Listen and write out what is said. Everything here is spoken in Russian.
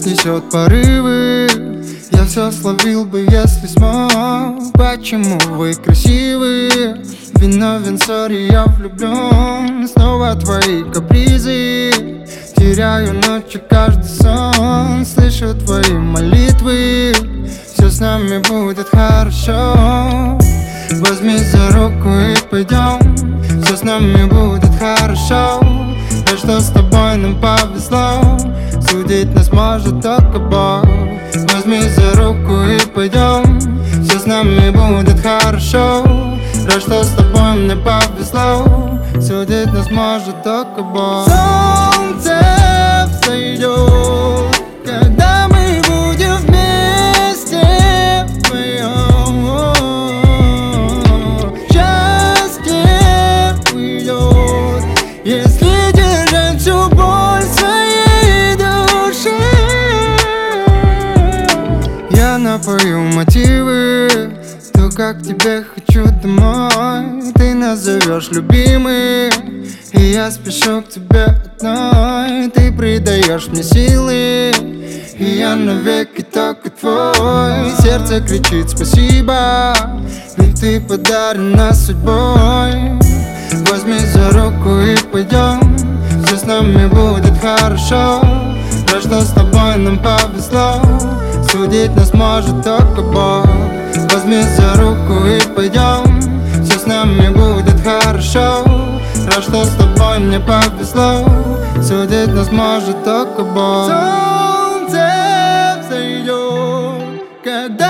снесет порывы. Я все словил бы, если смог. Почему вы красивые? Виновен, сори, я влюблен. Снова твои капризы. Теряю ночью каждый сон. Слышу твои молитвы. Все с нами будет хорошо. Возьми за руку и пойдем. Все с нами будет хорошо. А что с тобой нам повезло? Судить нас может только Бог. Возьми за руку и пойдем. Все с нами будет хорошо. Рад, что с тобой мне повезло. Судить нас может только Бог. Солнце взойдет, когда мы будем вместе вдвоем. Счастье уйдет, если держать всю боль в своей душе. Я напою мотивы, то, как тебе хочу домой. Ты назовешь любимый, и я спешу к тебе одной. Ты придаешь мне силы, и я навеки только твой. Сердце кричит спасибо, ведь ты подарена судьбой. Возьми за руку и пойдем. Все с нами будет хорошо. Рад, что с тобой нам повезло. Судить нас может только Бог. Возьми за руку и пойдем. Все с нами будет хорошо. Рад, что с тобой мне повезло. Судить нас может только Бог. Солнце взойдет, когда